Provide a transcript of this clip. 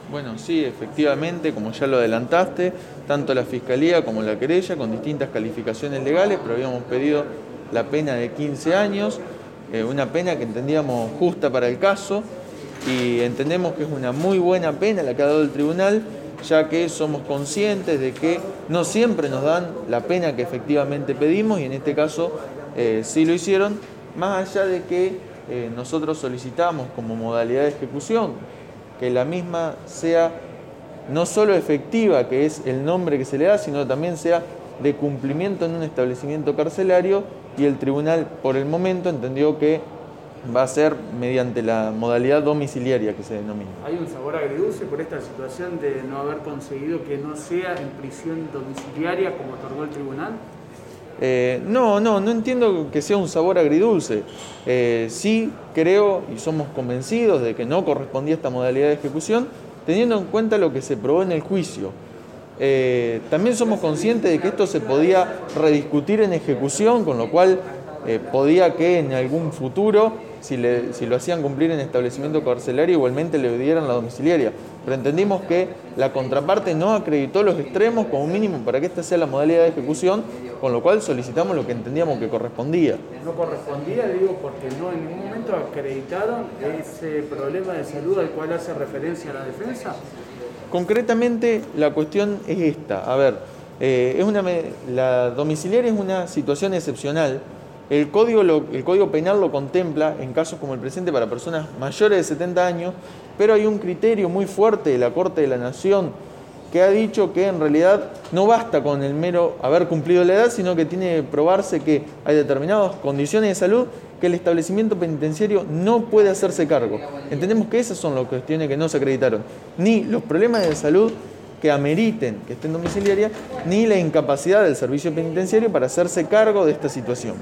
Bueno, sí, efectivamente, como ya lo adelantaste, tanto la Fiscalía como la querella, con distintas calificaciones legales, pero habíamos pedido la pena de 15 años, una pena que entendíamos justa para el caso y entendemos que es una muy buena pena la que ha dado el tribunal, ya que somos conscientes de que no siempre nos dan la pena que efectivamente pedimos y en este caso sí lo hicieron, más allá de que nosotros solicitamos como modalidad de ejecución que la misma sea no solo efectiva, que es el nombre que se le da, sino también sea de cumplimiento en un establecimiento carcelario y el tribunal por el momento entendió que va a ser mediante la modalidad domiciliaria que se denomina. ¿Hay un sabor agridulce por esta situación de no haber conseguido que no sea en prisión domiciliaria como otorgó el tribunal? No entiendo que sea un sabor agridulce. Sí creo y somos convencidos de que no correspondía esta modalidad de ejecución, teniendo en cuenta lo que se probó en el juicio. También somos conscientes de que esto se podía rediscutir en ejecución, con lo cual podía que en algún futuro, si lo hacían cumplir en establecimiento carcelario, igualmente le dieran la domiciliaria. Pero entendimos que la contraparte no acreditó los extremos como mínimo para que esta sea la modalidad de ejecución, con lo cual solicitamos lo que entendíamos que correspondía. No correspondía, digo, porque no en ningún momento acreditaron ese problema de salud al cual hace referencia la defensa. Concretamente, la cuestión es esta. A ver, la domiciliaria es una situación excepcional. El Código Penal lo contempla en casos como el presente para personas mayores de 70 años, pero hay un criterio muy fuerte de la Corte de la Nación que ha dicho que en realidad no basta con el mero haber cumplido la edad, sino que tiene que probarse que hay determinadas condiciones de salud que el establecimiento penitenciario no puede hacerse cargo. Entendemos que esas son las cuestiones que no se acreditaron, ni los problemas de salud que ameriten que esté en domiciliaria, ni la incapacidad del servicio penitenciario para hacerse cargo de esta situación.